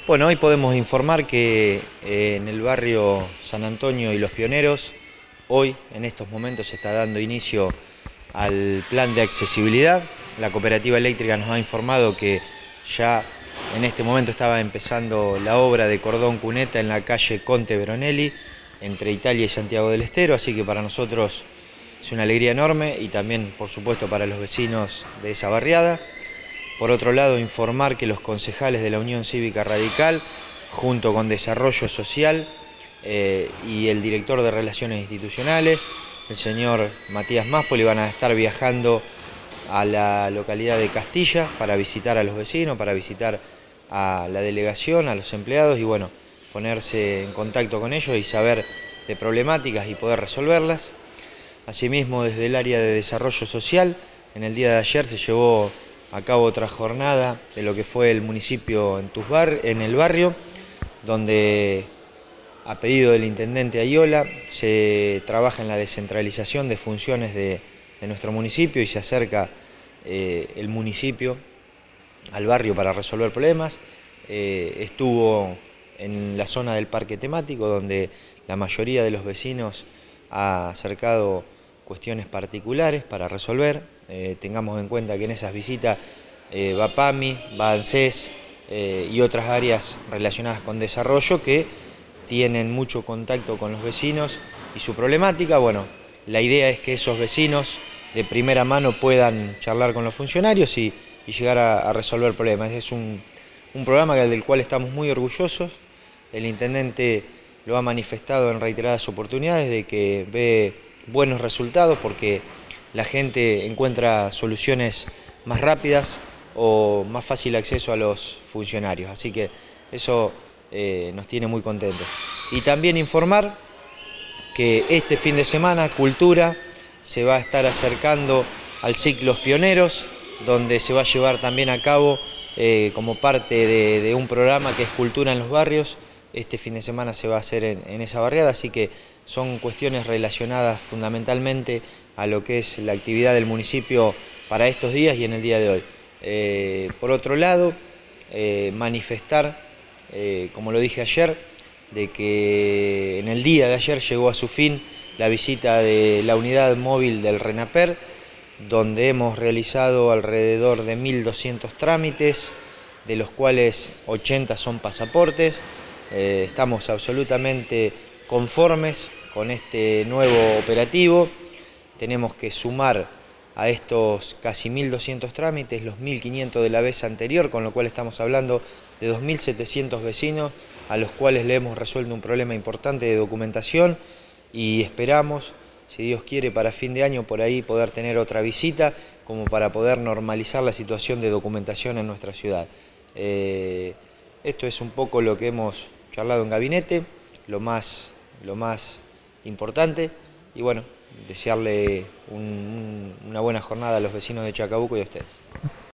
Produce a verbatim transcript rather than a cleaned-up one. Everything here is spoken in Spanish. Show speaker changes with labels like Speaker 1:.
Speaker 1: Bueno, hoy podemos informar que eh, en el barrio San Antonio y Los Pioneros, hoy en estos momentos se está dando inicio al plan de accesibilidad. La cooperativa eléctrica nos ha informado que ya en este momento estaba empezando la obra de cordón cuneta en la calle Conte Veronelli, entre Italia y Santiago del Estero, así que para nosotros es una alegría enorme y también, por supuesto, para los vecinos de esa barriada. Por otro lado, informar que los concejales de la Unión Cívica Radical, junto con Desarrollo Social eh, y el director de Relaciones Institucionales, el señor Matías Máspoli, van a estar viajando a la localidad de Castilla para visitar a los vecinos, para visitar a la delegación, a los empleados y bueno, ponerse en contacto con ellos y saber de problemáticas y poder resolverlas. Asimismo, desde el área de Desarrollo Social, en el día de ayer se llevó a cabo otra jornada de lo que fue el municipio en, tus bar, en el barrio, donde a pedido del intendente Ayola se trabaja en la descentralización de funciones de, de nuestro municipio y se acerca eh, el municipio al barrio para resolver problemas. Eh, estuvo en la zona del parque temático, donde la mayoría de los vecinos ha acercado cuestiones particulares para resolver. Eh, tengamos en cuenta que en esas visitas eh, va PAMI, va ANSES eh, y otras áreas relacionadas con desarrollo que tienen mucho contacto con los vecinos y su problemática. Bueno, la idea es que esos vecinos de primera mano puedan charlar con los funcionarios y, y llegar a, a resolver problemas. Es un, un programa del cual estamos muy orgullosos. El intendente lo ha manifestado en reiteradas oportunidades de que ve buenos resultados porque la gente encuentra soluciones más rápidas o más fácil acceso a los funcionarios. Así que eso eh, nos tiene muy contentos. Y también informar que este fin de semana Cultura se va a estar acercando al ciclo Pioneros, donde se va a llevar también a cabo eh, como parte de, de un programa que es Cultura en los Barrios. Este fin de semana se va a hacer en, en esa barriada, así que son cuestiones relacionadas fundamentalmente a lo que es la actividad del municipio para estos días y en el día de hoy. Eh, por otro lado, eh, manifestar, eh, como lo dije ayer, de que en el día de ayer llegó a su fin la visita de la unidad móvil del RENAPER, donde hemos realizado alrededor de mil doscientos trámites, de los cuales ochenta son pasaportes. Eh, estamos absolutamente conformes con este nuevo operativo. Tenemos que sumar a estos casi mil doscientos trámites los mil quinientos de la vez anterior, con lo cual estamos hablando de dos mil setecientos vecinos a los cuales le hemos resuelto un problema importante de documentación y esperamos, si Dios quiere, para fin de año por ahí poder tener otra visita como para poder normalizar la situación de documentación en nuestra ciudad. Eh, esto es un poco lo que hemos charlado en gabinete, lo más, lo más importante y bueno, desearle un, un, una buena jornada a los vecinos de Chacabuco y a ustedes.